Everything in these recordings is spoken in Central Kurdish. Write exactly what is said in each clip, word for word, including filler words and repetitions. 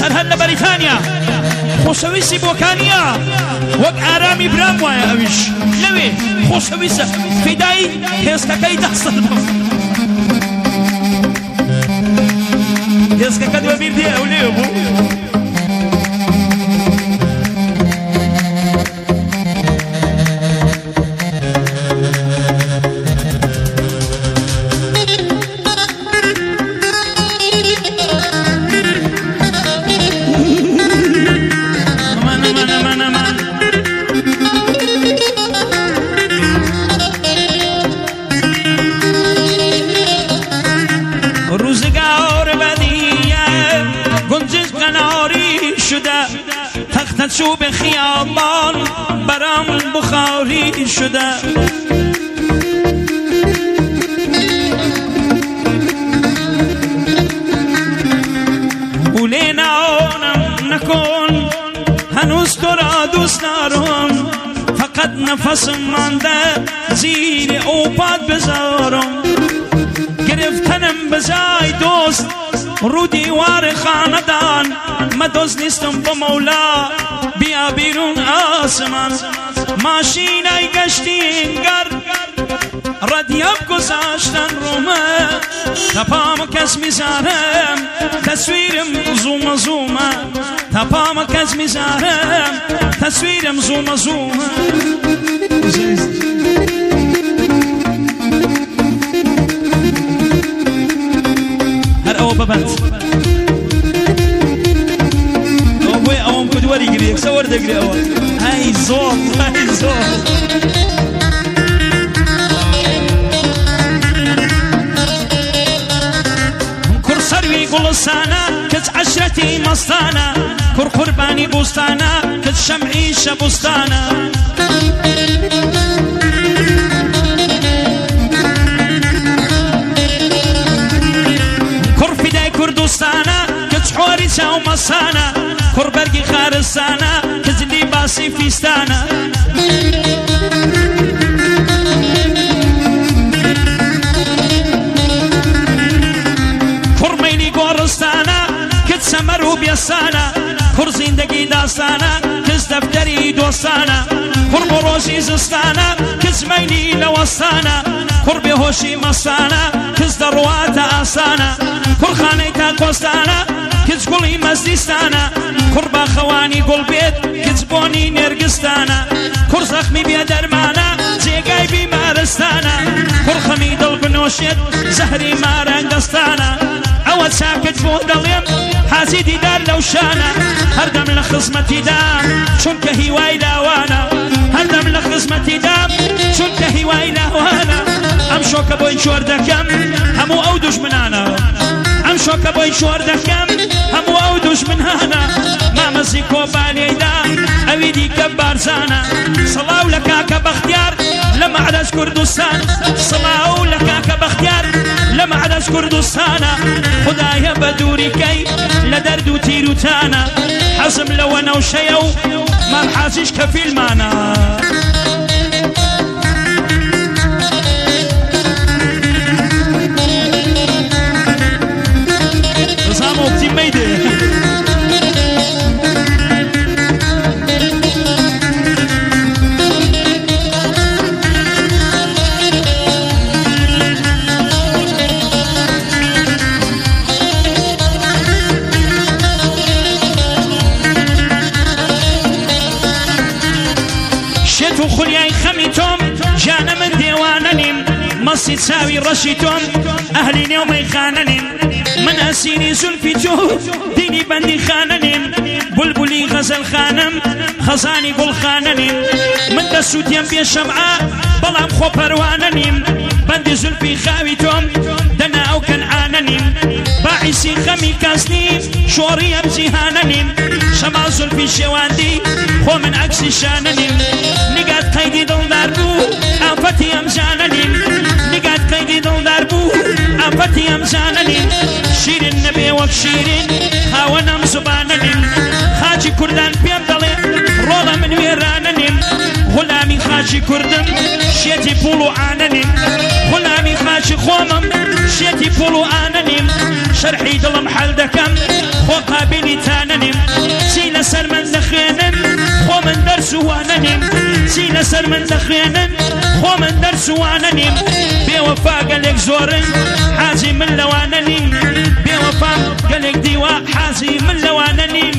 سرهد لبريطانيا خوشويسي بوكانيا وك آرامي برام وايا اوش لوي خوشويسة فداي هيسكا كي تحصل هيسكا كدوا بير دي اولي ابو شو بخياطان برام البخاري شده ولينا عونم نكون هنوز ترى دوست دارم فقط نفس مانده زیر اوپاد بذارم گرفتنم بزای دوست رو دیوار خاندان ما دوست نیستم با مولا بیا بیرون آسمان ماشین ای گشتی انگر ردیاب گذاشتن رومه تپام کس میزارم تصویرم زوم زومه تپام کس میزارم تصویرم زوم زومه هر او ببند اوم كدوري قريك سور دقري اول هاي زور هاي زور كر سروي قول سانا كت عشرتي مستانا كر قرباني بوستانا كت شمعي شبوستانا كر فداي كردوستانا كت حوري ساو مسانا كربرقي خارستانا كزلي باسي فيستانا كرميلي قورستانا كت سمرو بيستانا كر زندگي داستانا كز دفتري دوستانا كر بروشي زستانا كز ميلي لوستانا كر بهوشي مستانا كز دروات آسانا كر خانيتا قوستانا كز قولي مزدستانا كربا خواني قول بيت كز بوني نرقستانا كر زخمي بيا درمانا زيقاي بمارستانا كر خميد البنوشيت زهري مارنقستانا عود ساكت بودليم حاسيدي دار لوشانا هردم لخصمتي دام شنك هواي لاوانا هردم لخصمتي دام شنك هواي لاوانا امشوك بوين شور دكم همو او دشمنانا امشوك بوين شور دكم همو او دشمنانا ما مزيكو بالي دا اويدي كبارزانا صلاو لكاك باختيار لما عدس كردستان صلاو لكاك باختيار لما عدس كردستانا خدايا بدوري كي لدردو تيرو تانا حزم لو انا وشيو ما الحاسش كفيل مانا نظام وقتي ميدي جانا من ديوانني مصي تساوي رشيتهم أهلي يومي خانني من أسيني زلفيتو ديني بندي خانني بلبلي غزل خانم خزاني قل خانني من دسوت ينبي الشمعة بلام خو پروانني بندي زلفي خاويتهم دنا أو كنعانني باعسي خمي كاسني شوري امزيهانني شما زلفي شواندي خو من عكسي شانني نقاد قيدي دل داربو آفتي امزانني نقاد قيدي دل داربو آفتي امزانني شير النبي وكشيرين هاونم زبانني خاجي كردان بيم دلي رولا من ويرانني غلامي خاجي كردم شيتي بولو آنني غلامي خاجي خومم شيتي بولو آنني شرحي دلم حل دكم خو قابلي تانني لسر من دخوێنن خۆ من دەرسوانە نیم بێوەفا گەلێک زۆرن حاجی من لەوانە نیم بێوەفا گەلێک دیوە حاجی من لەوانە نیم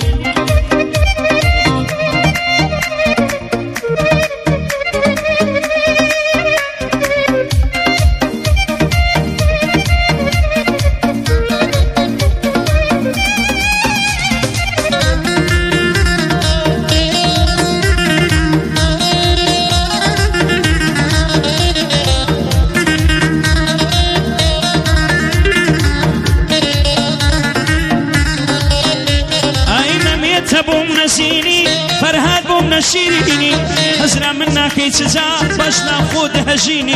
فرهاد بوم نشيريني هزرا منا كي تجا باش ناخد هجيني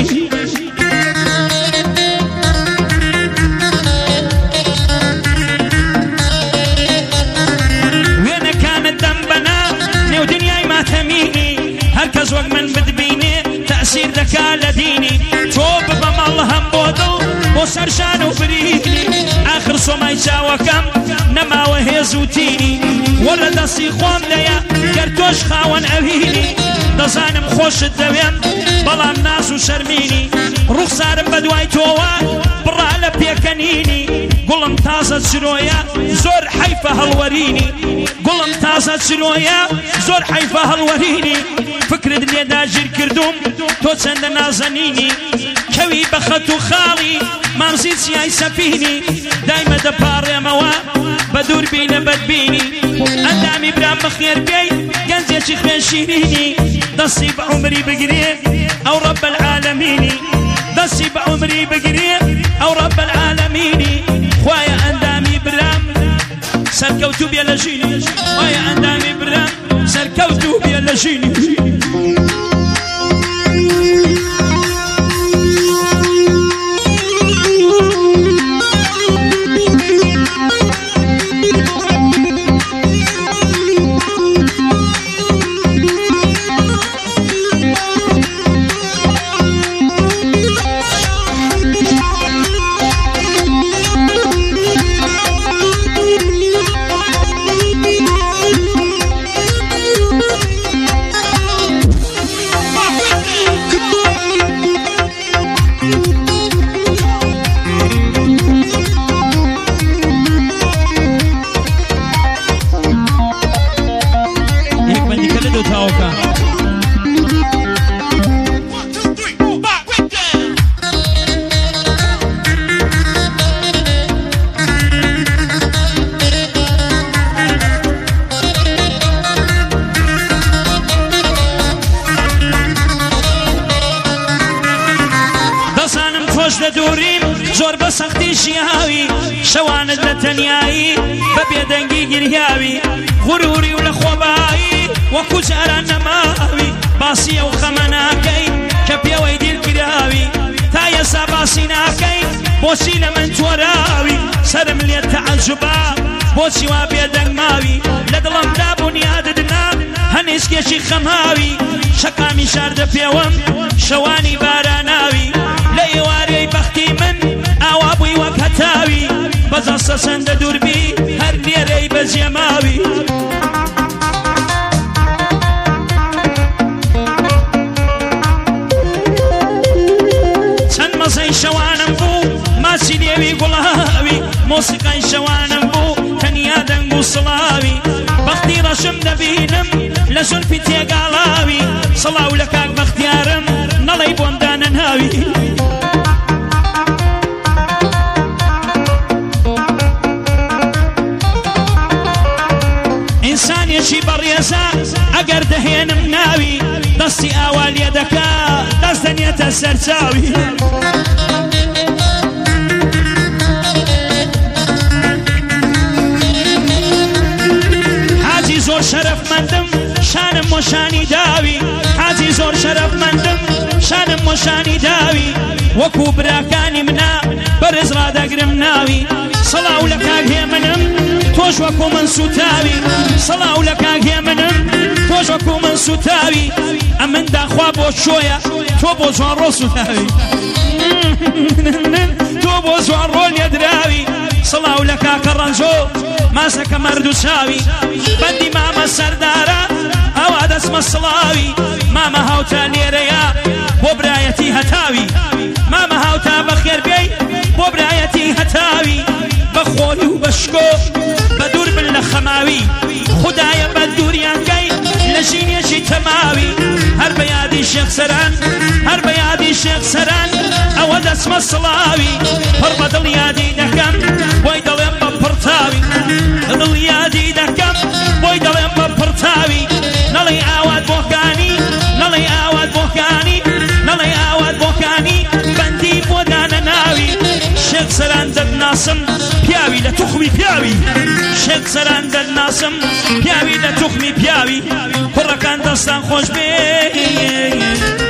وين كانت ذنبنا نيو دنياي ما تميني هركز وقت من بدبيني تأثير ذكاء لديني توب بمال هم بودو وسرشان وفريني آخر صوماي جاوكم نما وهي زوتيني ولا دسي خوام ليا كرتوش خاون أبيني دزانم خوش الدوام بلام ناس وشرميني رخصارم بدواي توا برا لبيكنيني قلم تازة شرويا زور حيفا هالوريني قلم تازة شرويا زور حيفا هالوريني فكرة اللي داجر كردوم تو تسند نازنيني كوي بخطو خالي ما مزيد سياي سفيني دايما دبار موا بدور بينا بدبيني أندامي برام بخير بي قنزي شيخ من شيريني دصي بعمري بقريب أو رب العالمين دصي بعمري بقريب أو رب العالمين خوايا أندامي برام سركوتو بيا لجيني خوايا أندامي برام سركوتو بيا لجيني زۆر بە سەختی ژیاوی شەوانت لە تەنیایی بەبێ دەنگی گریاوی غوروری و لە خۆبایی وەکو جاران نەماوی باسی ئەو خەمە ناکەی کە پێوەی دیرکراوی تا ئێستا باسی ناکەی بۆچی لە من تۆراوی سەرم لێت تەعەجوبا بۆچی وا بێدەنگ ماوی لە دڵمدا بوونیادت نا هەنێشکێکی خەماوی شەقامی شاردە پێوەم شەوانی باراناوی لە ئێوارەی بەختی من ئاوا بووی وەک هەتاوی بەجەستە چەندە دووربی هەر لێرەی بەجێماوی چەند مەزەی شەوانم بوو ماچی لێوی گوڵاوی مۆسیقای شەوانم بوو تەنیا دەنگ و سڵاوی بەختی ڕەشم دەبینم لە زولفی تێگاڵاوی سڵاو لە کاک بەختیارم نەڵەی بۆم دانەناوی ئینسانێکی بەڕێزە ئەگەر دەهێنم ناوی دەستی ئاوا لێ دەکا دەست دەنێتە سەرچاوی حاجی زۆر شەرەفمەندم شانم وەشانی داوی حاجی زۆر شەرەفمەندم شانم وەشانی داوی وەکو براکانی منە بەرز ڕادەگرم ناوی سەڵاو لە کاک هێمنم تۆش وەکو من سوتاوی سەڵاو لە کاک هێمنم تۆش وەکو من سوتاوی ئەمن داخوا بۆ چۆیە تۆ بۆ جوانڕۆ سوتاوی تۆ بۆ جوانڕۆ لێدراوی سەڵاو لە کاکە ڕەنجۆ ماسەکە مەرد و چاوی بەندی مامە سەردارە ئەوا دەسمە سڵاوی مامە هاوتا لێرەیە بۆ برایەتی هەتاوی مامە هاوتا بەخێر بێی بۆ برایەتی هەتاوی بە خۆری و بە شکۆ بە دوور بن لە خەماوی خودایە بە دووریانگەی لە ژینێکی تەماوی هەر بە یادی شێخ سەران هەر بە یادی شێخ سەران ئەوە دەسمە سڵاوی پڕ بە دڵ یادی دەکەم بۆی دەڵێم بە پڕتاوی دڵ یادی دەکەم بۆی دەڵێم بە پڕتاوی نەڵێ ئاوات بۆکانی نەڵێ ئاوات بۆکانی نەڵێ ئاوات بۆکانی بەندی بۆ دانە ناوی شێخ سەران دەدناسم پیاوی لە توخمی پیاوی شێخ سەران دەدناسم پیاوی لە توخمی پیاوی کوڕەکان دەستان خۆش بێ